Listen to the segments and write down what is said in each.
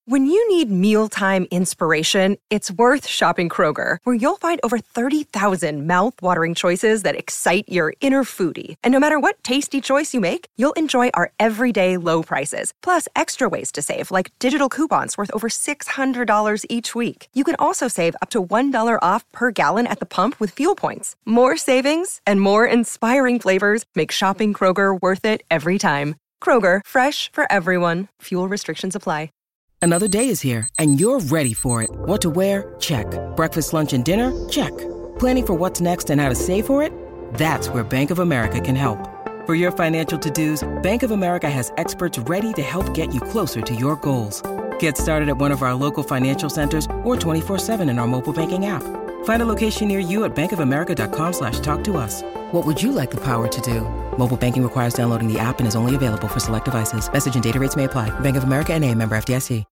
When you need mealtime inspiration, it's worth shopping Kroger, where you'll find over 30,000 mouth-watering choices that excite your inner foodie. And no matter what tasty choice you make, you'll enjoy our everyday low prices, plus extra ways to save, like digital coupons worth over $600 each week. You can also save up to $1 off per gallon at the pump with fuel points. More savings and more inspiring flavors make shopping Kroger worth it every time. Kroger, fresh for everyone. Fuel restrictions apply. Another day is here, and you're ready for it. What to wear? Check. Breakfast, lunch, and dinner? Check. Planning for what's next and how to save for it? That's where Bank of America can help. For your financial to-dos, Bank of America has experts ready to help get you closer to your goals. Get started at one of our local financial centers or 24/7 in our mobile banking app. Find a location near you at bankofamerica.com/talktous. What would you like the power to do? Mobile banking requires downloading the app and is only available for select devices. Message and data rates may apply. Bank of America N.A., member FDIC.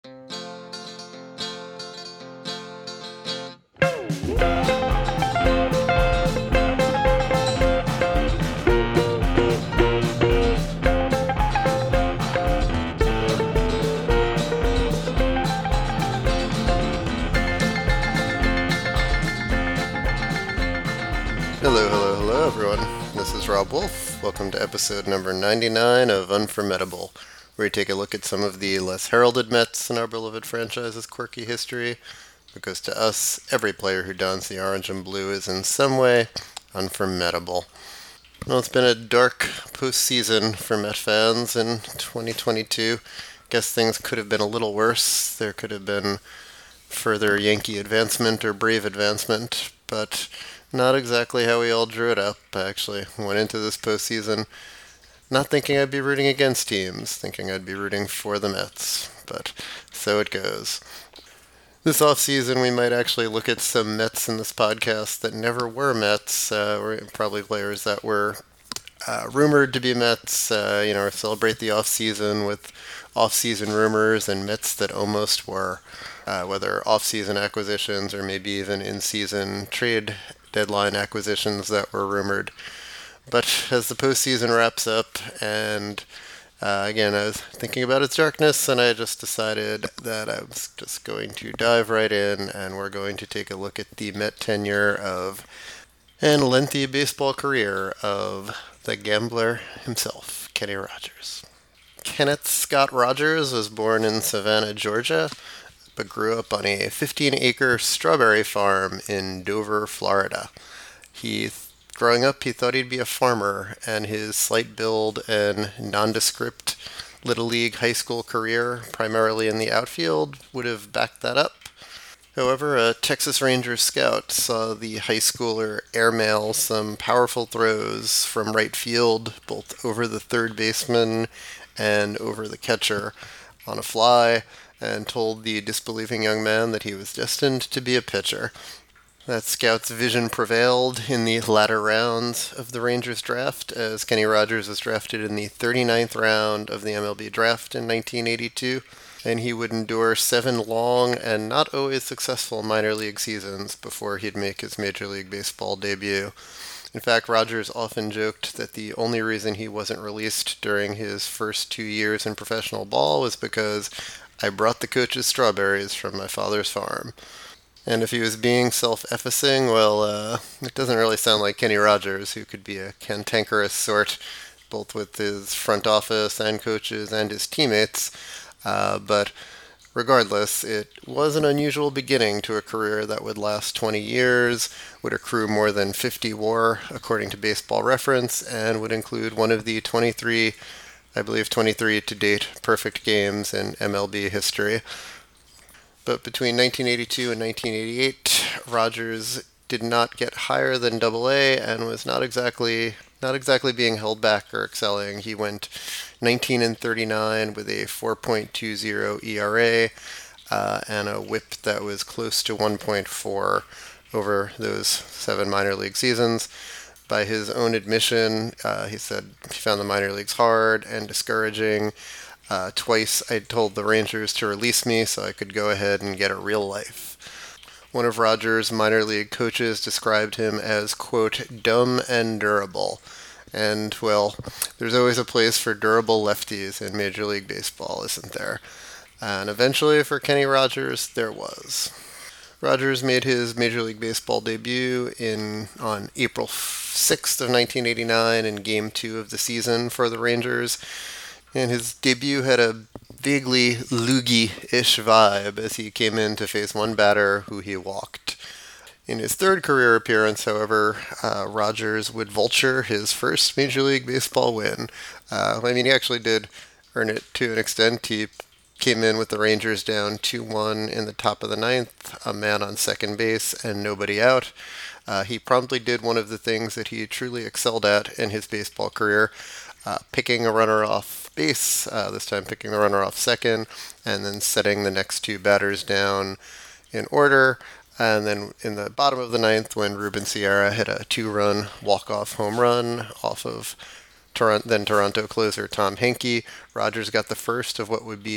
Hello everyone. This is Rob Wolf. Welcome to episode number 99 of Unformidable, where we take a look at some of the less heralded Mets in our beloved franchise's quirky history, because to us, every player who dons the orange and blue is in some way unformidable. Well, it's been a dark postseason for Met fans in 2022. Guess things could have been a little worse. There could have been further Yankee advancement or Brave advancement, but not exactly how we all drew it up. I actually went into this postseason not thinking I'd be rooting against teams, thinking I'd be rooting for the Mets, but so it goes. This offseason, we might actually look at some Mets in this podcast that never were Mets, or probably players that were rumored to be Mets, or celebrate the offseason with offseason rumors and Mets that almost were, whether offseason acquisitions or maybe even in-season trade deadline acquisitions that were rumored. But as the postseason wraps up, and again, I was thinking about its darkness, and I just decided that I was just going to dive right in, and we're going to take a look at the Met tenure of, and lengthy baseball career of, the gambler himself, Kenny Rogers. Kenneth Scott Rogers was born in Savannah, Georgia, but grew up on a 15-acre strawberry farm in Dover, Florida. Growing up, he thought he'd be a farmer, and his slight build and nondescript Little League high school career, primarily in the outfield, would have backed that up. However, a Texas Rangers scout saw the high schooler airmail some powerful throws from right field, both over the third baseman and over the catcher on a fly, and told the disbelieving young man that he was destined to be a pitcher. That scout's vision prevailed in the latter rounds of the Rangers draft, as Kenny Rogers was drafted in the 39th round of the MLB draft in 1982, and he would endure 7 long and not always successful minor league seasons before he'd make his Major League Baseball debut. In fact, Rogers often joked that the only reason he wasn't released during his first 2 years in professional ball was because I brought the coaches strawberries from my father's farm. And if he was being self-effacing, well, it doesn't really sound like Kenny Rogers, who could be a cantankerous sort, both with his front office and coaches and his teammates. But regardless, it was an unusual beginning to a career that would last 20 years, would accrue more than 50 WAR, according to Baseball Reference, and would include one of the 23 to date perfect games in MLB history. But between 1982 and 1988, Rogers did not get higher than AA and was not exactly being held back or excelling. He went 19-39 with a 4.20 ERA and a WHIP that was close to 1.4 over those 7 minor league seasons. By his own admission, he said he found the minor leagues hard and discouraging. Twice I told the Rangers to release me so I could go ahead and get a real life. One of Rogers' minor league coaches described him as, quote, dumb and durable. And, well, there's always a place for durable lefties in Major League Baseball, isn't there? And eventually, for Kenny Rogers, there was. Rogers made his Major League Baseball debut on April 6th of 1989 in Game 2 of the season for the Rangers. And his debut had a vaguely loogie-ish vibe as he came in to face one batter who he walked. In his third career appearance, however, Rogers would vulture his first Major League Baseball win. He actually did earn it to an extent. He came in with the Rangers down 2-1 in the top of the ninth, a man on second base and nobody out. He promptly did one of the things that he truly excelled at in his baseball career, picking a runner off base, this time picking the runner off second, and then setting the next two batters down in order. And then in the bottom of the ninth, when Ruben Sierra hit a 2-run walk-off home run off of Toronto closer Tom Henke, Rogers got the first of what would be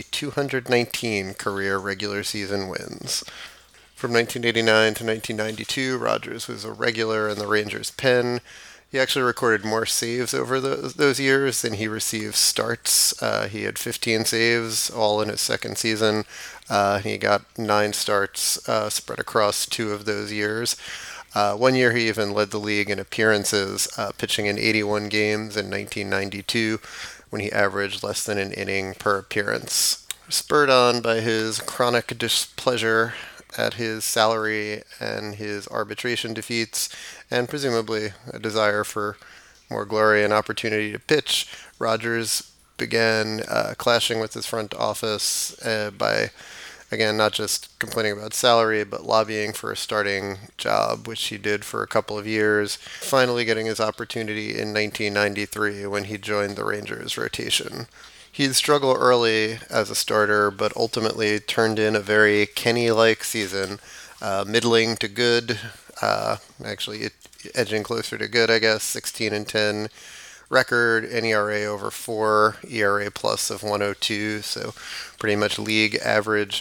219 career regular season wins. From 1989 to 1992, Rogers was a regular in the Rangers' pen. He actually recorded more saves over those years than he received starts. He had 15 saves, all in his second season. He got 9 starts spread across 2 of those years. One year he even led the league in appearances, pitching in 81 games in 1992 when he averaged less than an inning per appearance. Spurred on by his chronic displeasure at his salary and his arbitration defeats, and presumably a desire for more glory and opportunity to pitch, Rogers began clashing with his front office by, again, not just complaining about salary, but lobbying for a starting job, which he did for a couple of years, finally getting his opportunity in 1993 when he joined the Rangers rotation. He'd struggle early as a starter, but ultimately turned in a very Kenny-like season, middling to good, actually edging closer to good, I guess, 16-10 record, an ERA over 4, ERA plus of 102, so pretty much league average.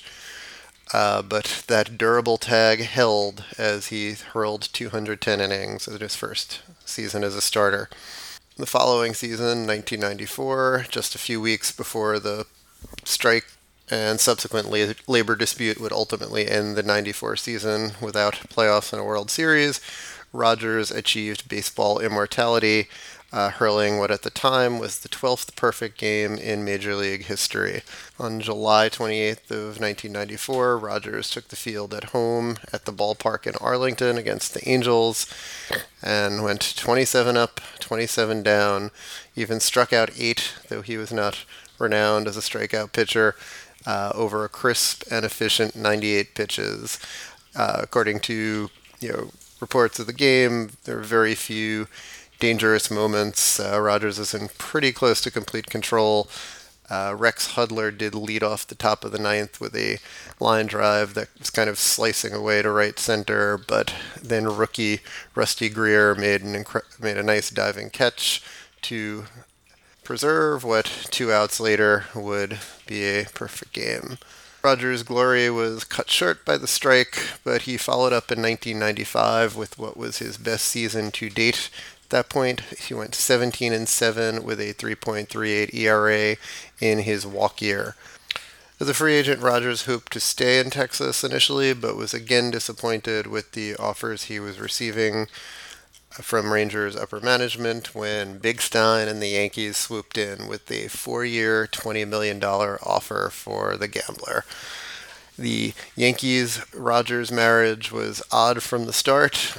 But that durable tag held as he hurled 210 innings in his first season as a starter. The following season, 1994, just a few weeks before the strike and subsequent labor dispute would ultimately end the 94 season without playoffs and a World Series, Rogers achieved baseball immortality, hurling what at the time was the 12th perfect game in Major League history. On July 28th of 1994, Rogers took the field at home at the ballpark in Arlington against the Angels and went 27 up, 27 down, even struck out 8, though he was not renowned as a strikeout pitcher, over a crisp and efficient 98 pitches. According to reports of the game, there were very few dangerous moments. Rogers was in pretty close to complete control. Rex Hudler did lead off the top of the ninth with a line drive that was kind of slicing away to right center, but then rookie Rusty Greer made a nice diving catch to preserve what 2 outs later would be a perfect game. Rogers' glory was cut short by the strike, but he followed up in 1995 with what was his best season to date. At that point, he went 17-7 with a 3.38 ERA in his walk year. As a free agent, Rogers hoped to stay in Texas initially, but was again disappointed with the offers he was receiving from Rangers upper management when Big Stein and the Yankees swooped in with a 4-year, $20 million offer for the Gambler. The Yankees-Rogers marriage was odd from the start.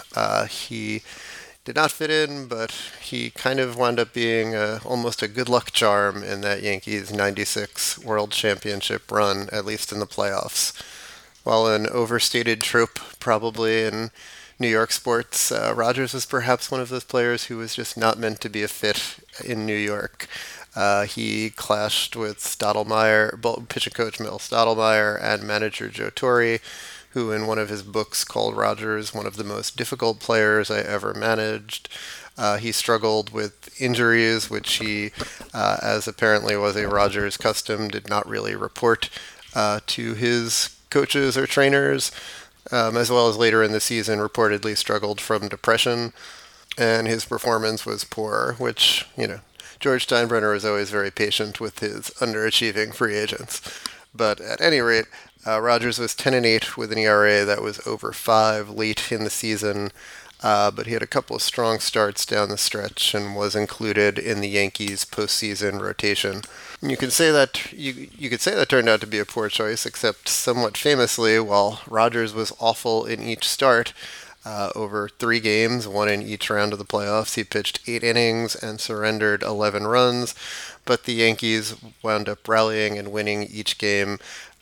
He did not fit in, but he kind of wound up being almost a good luck charm in that Yankees 96 World Championship run, at least in the playoffs. While an overstated trope probably in New York sports, Rogers was perhaps one of those players who was just not meant to be a fit in New York. He clashed with pitching coach Mel Stottlemyre and manager Joe Torre, who in one of his books called Rogers one of the most difficult players I ever managed. He struggled with injuries, which he, as apparently was a Rogers custom, did not really report to his coaches or trainers, as well as later in the season reportedly struggled from depression, and his performance was poor, which, George Steinbrenner was always very patient with his underachieving free agents. But at any rate, Rogers was 10-8 with an ERA that was over 5 late in the season. But he had a couple of strong starts down the stretch and was included in the Yankees' postseason rotation. And you could say that turned out to be a poor choice, except somewhat famously, while Rogers was awful in each start, over 3 games, 1 in each round of the playoffs, he pitched 8 innings and surrendered 11 runs. But the Yankees wound up rallying and winning each game,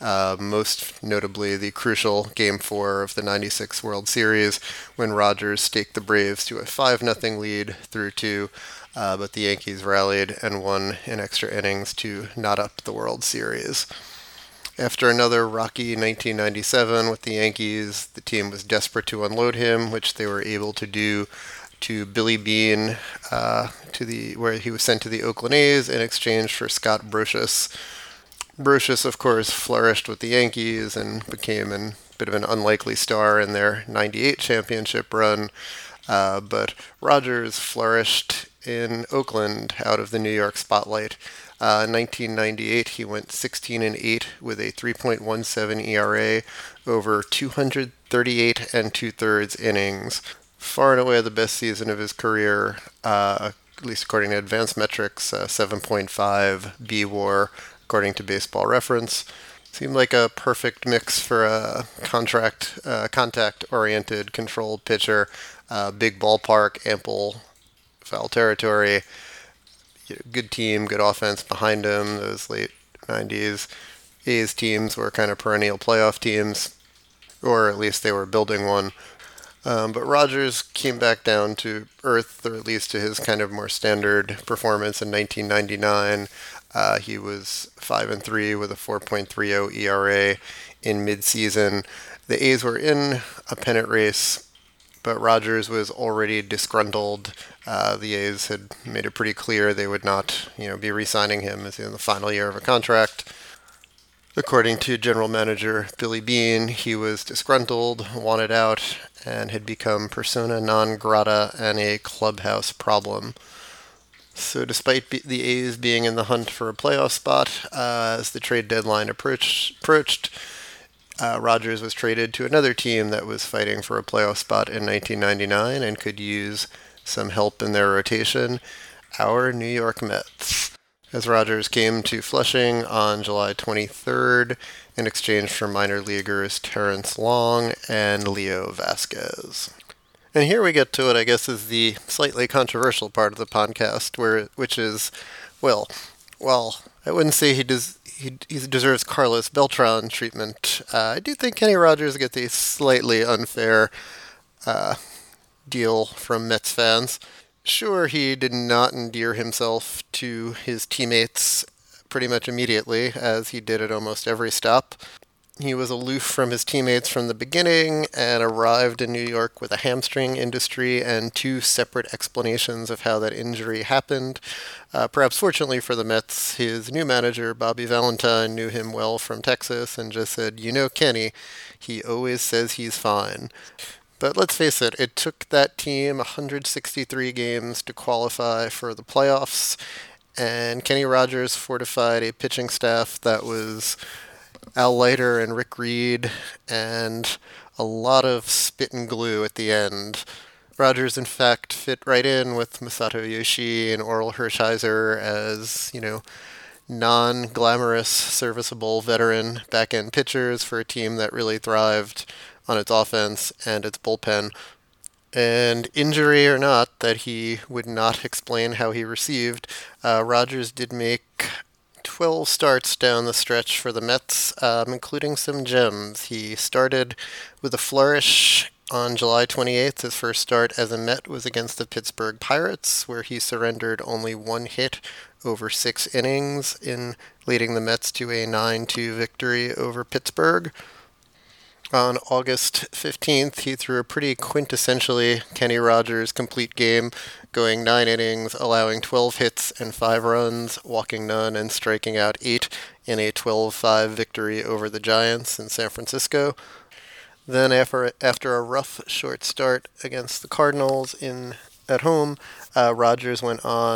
most notably the crucial Game 4 of the '96 World Series, when Rogers staked the Braves to a 5-0 lead through 2, but the Yankees rallied and won in extra innings to knot up the World Series. After another rocky 1997 with the Yankees, the team was desperate to unload him, which they were able to do to Billy Beane, where he was sent to the Oakland A's in exchange for Scott Brosius. Brosius, of course, flourished with the Yankees and became a bit of an unlikely star in their '98 championship run, but Rogers flourished in Oakland out of the New York spotlight. In 1998, he went 16-8 with a 3.17 ERA over 238 2/3 innings. Far and away the best season of his career, at least according to advanced metrics, 7.5 BWAR, according to Baseball Reference. Seemed like a perfect mix for a contact-oriented, controlled pitcher. Big ballpark, ample foul territory, good team, good offense behind him. Those late 90s A's teams were kind of perennial playoff teams, or at least they were building one. But Rogers came back down to earth, or at least to his kind of more standard performance in 1999. He was 5-3 with a 4.30 ERA in midseason. The A's were in a pennant race, but Rogers was already disgruntled. The A's had made it pretty clear they would not, be re-signing him as in the final year of a contract. According to general manager Billy Beane, he was disgruntled, wanted out, and had become persona non grata and a clubhouse problem. So despite the A's being in the hunt for a playoff spot, as the trade deadline approached, Rogers was traded to another team that was fighting for a playoff spot in 1999 and could use some help in their rotation, our New York Mets. As Rogers came to Flushing on July 23rd in exchange for minor leaguers Terrence Long and Leo Vasquez. And here we get to what I guess is the slightly controversial part of the podcast, which is, well, I wouldn't say he deserves Carlos Beltran treatment. I do think Kenny Rogers gets a slightly unfair deal from Mets fans. Sure, he did not endear himself to his teammates pretty much immediately, as he did at almost every stop. He was aloof from his teammates from the beginning and arrived in New York with a hamstring injury and 2 separate explanations of how that injury happened. Perhaps fortunately for the Mets, his new manager, Bobby Valentine, knew him well from Texas and just said, Kenny, he always says he's fine. But let's face it took that team 163 games to qualify for the playoffs, and Kenny Rogers fortified a pitching staff that was Al Leiter and Rick Reed, and a lot of spit and glue at the end. Rogers, in fact, fit right in with Masato Yoshii and Orel Hershiser as, non-glamorous, serviceable veteran back-end pitchers for a team that really thrived on its offense and its bullpen. And injury or not, that he would not explain how he received, Rogers did make 12 starts down the stretch for the Mets, including some gems. He started with a flourish on July 28th. His first start as a Met was against the Pittsburgh Pirates, where he surrendered only 1 hit over 6 innings, in leading the Mets to a 9-2 victory over Pittsburgh. On August 15th, he threw a pretty quintessentially Kenny Rogers complete game, going 9 innings, allowing 12 hits and 5 runs, walking none, and striking out 8 in a 12-5 victory over the Giants in San Francisco. Then after a rough short start against the Cardinals at home, Rogers went on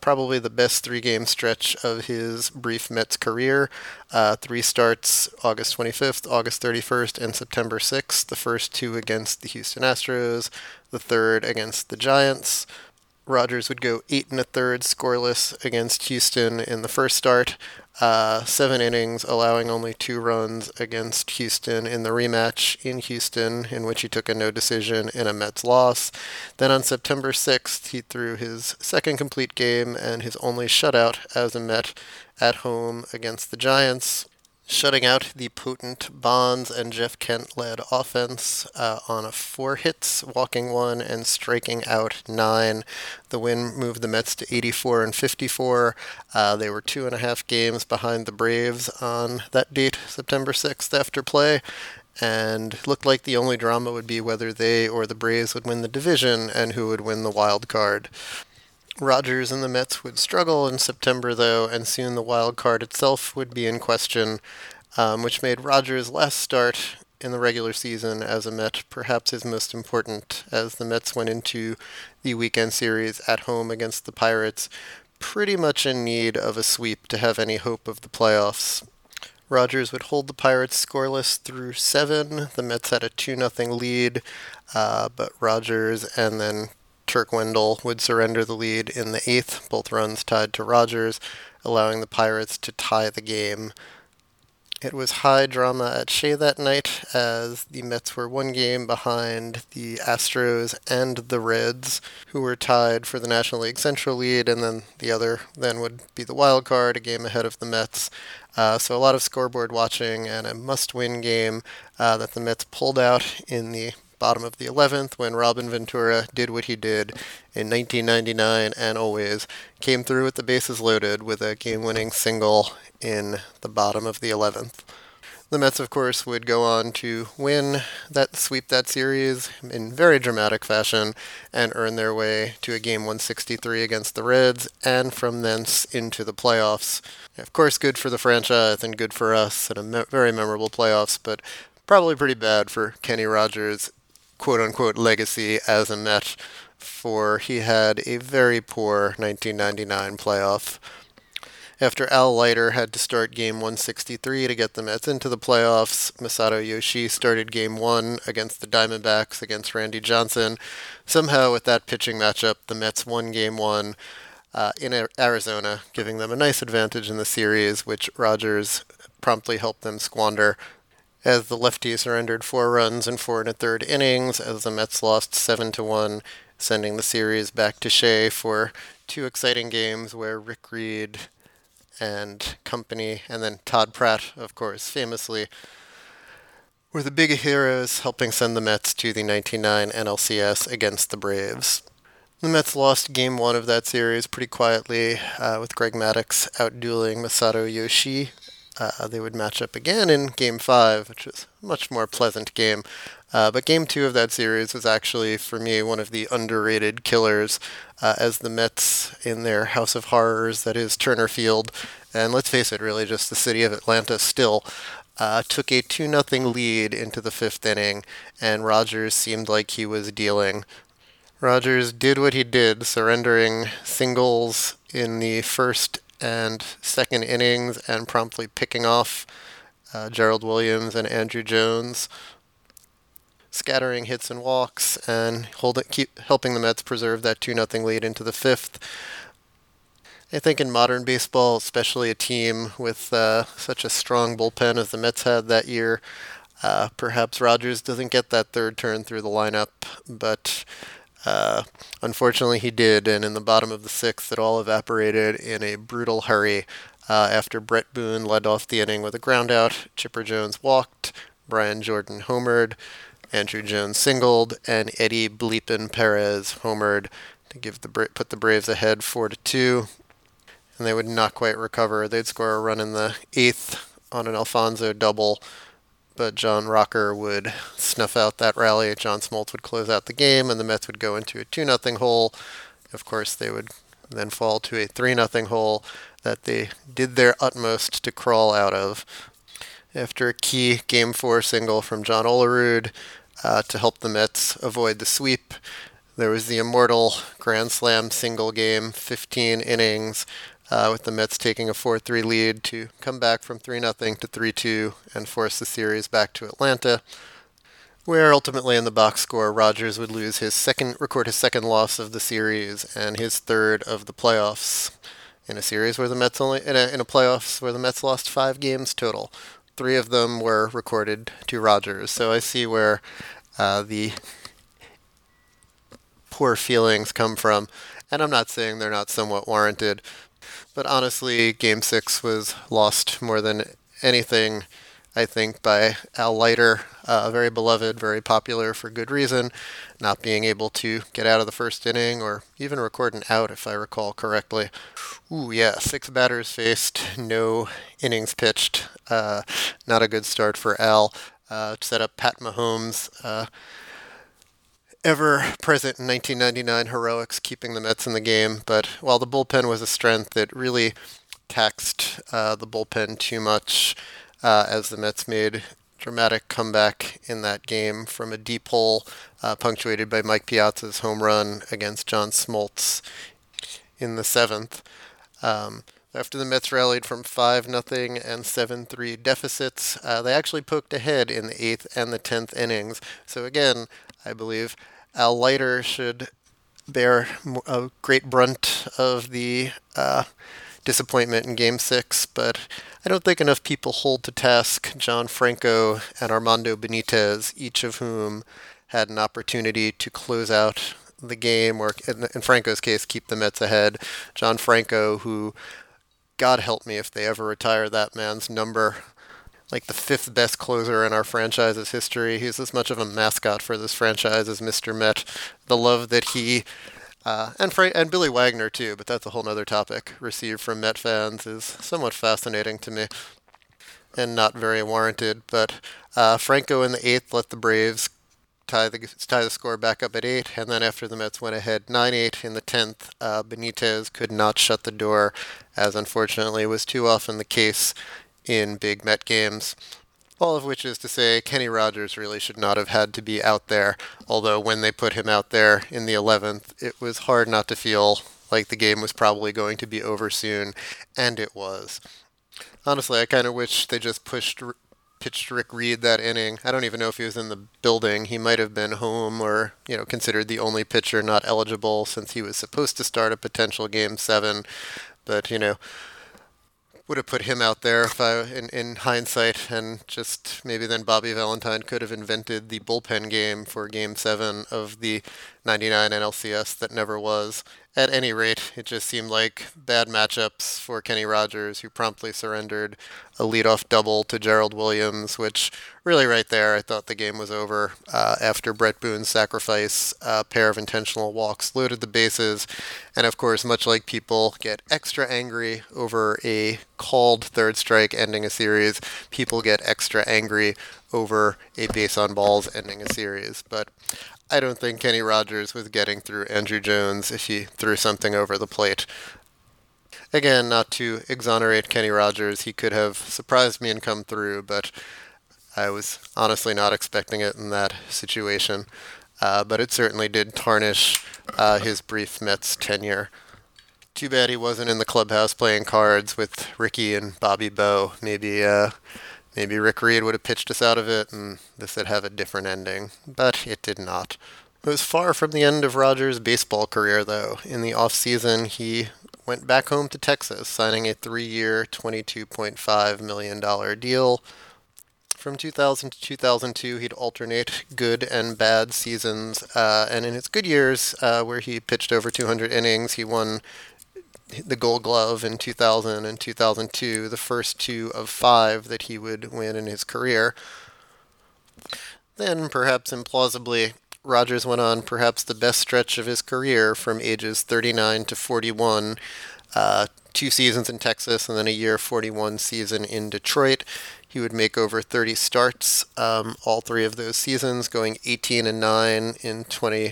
probably the best three-game stretch of his brief Mets career. Three starts, August 25th, August 31st, and September 6th. The first two against the Houston Astros, the third against the Giants. Rogers would go 8 1/3 scoreless against Houston in the first start. 7 innings, allowing only 2 runs against Houston in the rematch in Houston, in which he took a no decision in a Mets loss. Then on September 6th, he threw his second complete game and his only shutout as a Met at home against the Giants, shutting out the potent Bonds and Jeff Kent-led offense on 4 hits, walking 1 and striking out 9. The win moved the Mets to 84 and 54. They were 2.5 games behind the Braves on that date, September 6th, after play, and looked like the only drama would be whether they or the Braves would win the division and who would win the wild card. Rogers and the Mets would struggle in September, though, and soon the wild card itself would be in question, which made Rogers' last start in the regular season as a Met perhaps his most important, as the Mets went into the weekend series at home against the Pirates pretty much in need of a sweep to have any hope of the playoffs. Rogers would hold the Pirates scoreless through 7. The Mets had a 2-0 lead, but Rogers and then Turk Wendell would surrender the lead in the 8th, both runs tied to Rogers, allowing the Pirates to tie the game. It was high drama at Shea that night, as the Mets were 1 game behind the Astros and the Reds, who were tied for the National League Central lead, and then the other then would be the wild card, a game ahead of the Mets. So a lot of scoreboard watching and a must-win game that the Mets pulled out in the bottom of the 11th when Robin Ventura did what he did in 1999 and always came through with the bases loaded with a game-winning single in the bottom of the 11th. The Mets, of course, would go on to sweep that series in very dramatic fashion and earn their way to a game 163 against the Reds, and from thence into the playoffs. Of course, good for the franchise and good for us, and very memorable playoffs, but probably pretty bad for Kenny Rogers' quote-unquote legacy as a Met, for he had a very poor 1999 playoff. After Al Leiter had to start Game 163 to get the Mets into the playoffs, Masato Yoshii started Game 1 against the Diamondbacks against Randy Johnson. Somehow, with that pitching matchup, the Mets won Game 1 in Arizona, giving them a nice advantage in the series, which Rogers promptly helped them squander, as the lefty surrendered 4 runs in 4 1/3 innings, as the Mets lost 7-1, sending the series back to Shea for 2 exciting games where Rick Reed and company, and then Todd Pratt, of course, famously, were the big heroes helping send the Mets to the 1999 NLCS against the Braves. The Mets lost Game 1 of that series pretty quietly, with Greg Maddux outdueling Masato Yoshii. They would match up again in Game 5, which was a much more pleasant game. But Game 2 of that series was actually, for me, one of the underrated killers, as the Mets, in their House of Horrors, that is Turner Field, and let's face it, really just the city of Atlanta still, took a 2-0 lead into the 5th inning, and Rogers seemed like he was dealing. Rogers did what he did, surrendering singles in the first and second innings and promptly picking off Gerald Williams and Andrew Jones, scattering hits and walks and helping the Mets preserve that 2-0 lead into the 5th. I think in modern baseball, especially a team with such a strong bullpen as the Mets had that year, perhaps Rogers doesn't get that third turn through the lineup, but unfortunately he did, and in the bottom of the 6th it all evaporated in a brutal hurry after Brett Boone led off the inning with a groundout. Chipper Jones walked, Brian Jordan homered, Andrew Jones singled, and Eddie Bleepin Perez homered to put the Braves ahead 4-2, and they would not quite recover. They'd score a run in the 8th on an Alfonso double, but John Rocker would snuff out that rally. John Smoltz would close out the game, and the Mets would go into a 2-0 hole. Of course, they would then fall to a 3-0 hole that they did their utmost to crawl out of. After a key Game 4 single from John Olerud to help the Mets avoid the sweep, There was the immortal Grand Slam single game, 15 innings, with the Mets taking a 4-3 lead to come back from 3-0 to 3-2 and force the series back to Atlanta, where ultimately in the box score, Rogers would record his second loss of the series and his third of the playoffs in a series where the Mets in a playoffs where the Mets lost 5 games total. 3 of them were recorded to Rogers. So I see where the poor feelings come from, and I'm not saying they're not somewhat warranted, but honestly, Game 6 was lost more than anything, I think, by Al Leiter, very beloved, very popular for good reason, not being able to get out of the first inning or even record an out, if I recall correctly. 6 batters faced, no innings pitched. Not a good start for Al. Set up Pat Mahomes' ever-present 1999 heroics, keeping the Mets in the game. But while the bullpen was a strength, it really taxed the bullpen too much as the Mets made dramatic comeback in that game from a deep hole, punctuated by Mike Piazza's home run against John Smoltz in the 7th. After the Mets rallied from 5-0 and 7-3 deficits, they actually poked ahead in the 8th and the 10th innings. So again, I believe Al Leiter should bear a great brunt of the disappointment in Game 6, but I don't think enough people hold to task John Franco and Armando Benitez, each of whom had an opportunity to close out the game, or in Franco's case, keep the Mets ahead. John Franco, who, God help me if they ever retire that man's number, like the 5th best closer in our franchise's history. He's as much of a mascot for this franchise as Mr. Met. The love that he and Billy Wagner too, but that's a whole other topic, received from Met fans is somewhat fascinating to me and not very warranted. But Franco in the 8th let the Braves tie the score back up at 8, and then after the Mets went ahead 9-8 in the 10th, Benitez could not shut the door, as unfortunately was too often the case in big Met games. All of which is to say, Kenny Rogers really should not have had to be out there, although when they put him out there in the 11th, it was hard not to feel like the game was probably going to be over soon, and it was. Honestly, I kind of wish they just pitched Rick Reed that inning. I don't even know if he was in the building. He might have been home or, considered the only pitcher not eligible since he was supposed to start a potential Game 7, but, would have put him out there if in hindsight, and just maybe then Bobby Valentine could have invented the bullpen game for Game 7 of the 99 NLCS that never was. At any rate, it just seemed like bad matchups for Kenny Rogers, who promptly surrendered a leadoff double to Gerald Williams, which really right there I thought the game was over after Brett Boone's sacrifice. A pair of intentional walks loaded the bases, and of course, much like people get extra angry over a called third strike ending a series, people get extra angry over a base on balls ending a series. But I don't think Kenny Rogers was getting through Andrew Jones if he threw something over the plate. Again, not to exonerate Kenny Rogers, he could have surprised me and come through, but I was honestly not expecting it in that situation. But it certainly did tarnish his brief Mets tenure. Too bad he wasn't in the clubhouse playing cards with Ricky and Bobby Bowe. Maybe Rick Reed would have pitched us out of it, and this would have a different ending, but it did not. It was far from the end of Rogers' baseball career, though. In the off-season, he went back home to Texas, signing a 3-year, $22.5 million deal. From 2000 to 2002, he'd alternate good and bad seasons, and in his good years, where he pitched over 200 innings, he won the Gold Glove in 2000 and 2002, the first 2 of 5 that he would win in his career. Then, perhaps implausibly, Rogers went on perhaps the best stretch of his career from ages 39 to 41, 2 seasons in Texas and then a year 41 season in Detroit. He would make over 30 starts all 3 of those seasons, going 18-9 in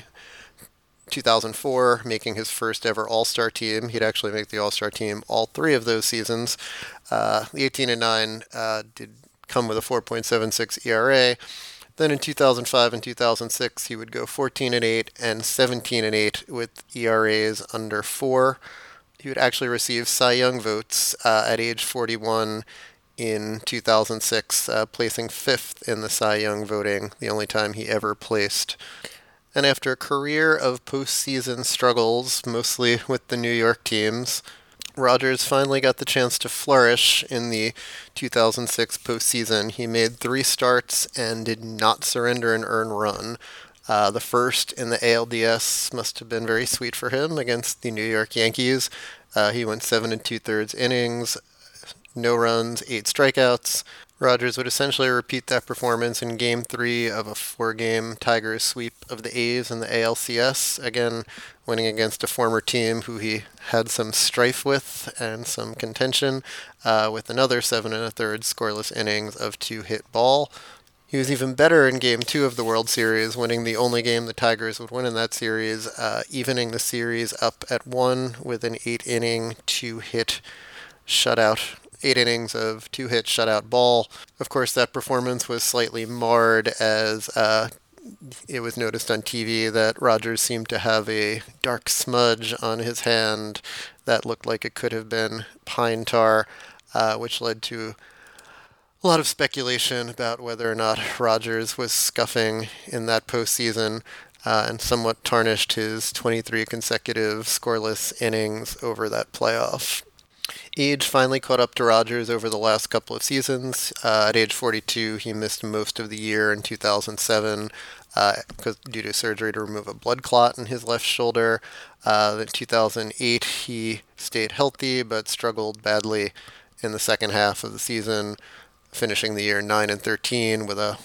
2004, making his first ever All-Star team. He'd actually make the All-Star team all 3 of those seasons. The 18-9 did come with a 4.76 ERA. Then in 2005 and 2006, he would go 14-8 and 17-8 with ERAs under 4. He would actually receive Cy Young votes at age 41 in 2006, placing 5th in the Cy Young voting, the only time he ever placed. And after a career of postseason struggles, mostly with the New York teams, Rogers finally got the chance to flourish in the 2006 postseason. He made 3 starts and did not surrender an earned run. The first in the ALDS must have been very sweet for him against the New York Yankees. He went 7 2/3 innings, no runs, 8 strikeouts. Rogers would essentially repeat that performance in Game 3 of a 4-game Tigers sweep of the A's in the ALCS, again winning against a former team who he had some strife with and some contention, with another 7 1/3 scoreless innings of 2-hit ball. He was even better in Game 2 of the World Series, winning the only game the Tigers would win in that series, evening the series up at 1 with an 8-inning, 2-hit shutout. 8 innings of 2-hit shutout ball. Of course, that performance was slightly marred as it was noticed on TV that Rogers seemed to have a dark smudge on his hand that looked like it could have been pine tar, which led to a lot of speculation about whether or not Rogers was scuffing in that postseason, and somewhat tarnished his 23 consecutive scoreless innings over that playoff. Age finally caught up to Rogers over the last couple of seasons. At age 42, he missed most of the year in 2007 due to surgery to remove a blood clot in his left shoulder. In 2008, he stayed healthy but struggled badly in the second half of the season, finishing the year 9-13 with a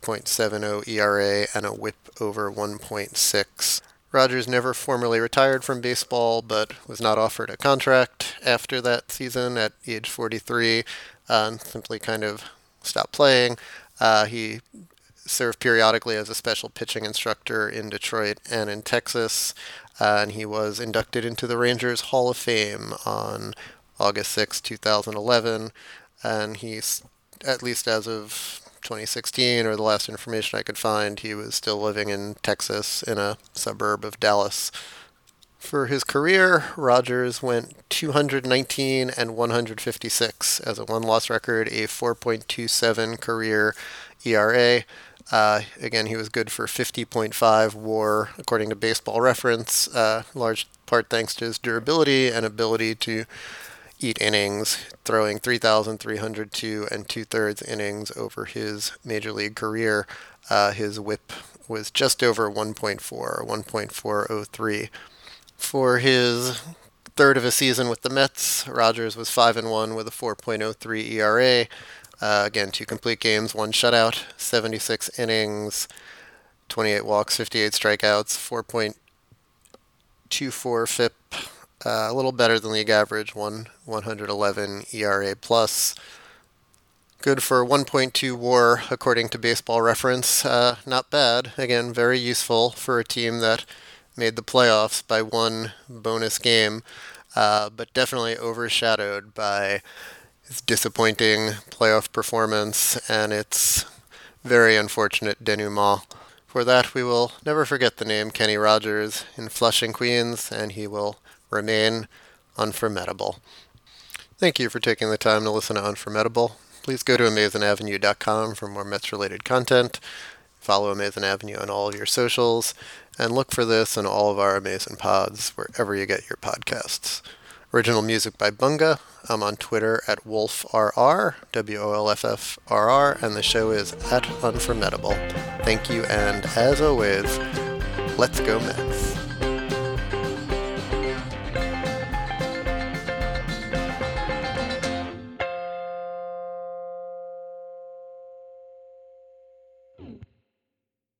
5.70 ERA and a WHIP over 1.6. Rogers never formally retired from baseball, but was not offered a contract after that season at age 43, and simply kind of stopped playing. He served periodically as a special pitching instructor in Detroit and in Texas, and he was inducted into the Rangers Hall of Fame on August 6, 2011, and he's, at least as of 2016, or the last information I could find, he was still living in Texas in a suburb of Dallas. For his career, Rogers went 219 and 156 as a one-loss record, a 4.27 career ERA. Again, he was good for 50.5 WAR, according to Baseball Reference, large part thanks to his durability and ability to eat innings, throwing 3,302 and 2/3 innings over his major league career. His WHIP was just over 1.4, 1.403. For his third of a season with the Mets, Rogers was 5-1 with a 4.03 ERA. Again, 2 complete games, 1 shutout, 76 innings, 28 walks, 58 strikeouts, 4.24 FIP. A little better than league average, 111 ERA plus. Good for 1.2 WAR, according to Baseball Reference. Not bad. Again, very useful for a team that made the playoffs by 1 bonus game, but definitely overshadowed by his disappointing playoff performance and its very unfortunate denouement. For that, we will never forget the name Kenny Rogers in Flushing, Queens, and he will remain unformidable. Thank you for taking the time to listen to Unformidable. Please go to AmazingAvenue.com for more Mets-related content. Follow Amazing Avenue on all of your socials, and look for this and all of our amazing pods wherever you get your podcasts. Original music by Bunga. I'm on Twitter at WolfRR, WOLFFRR, and the show is at Unformidable. Thank you, and as always, let's go Mets.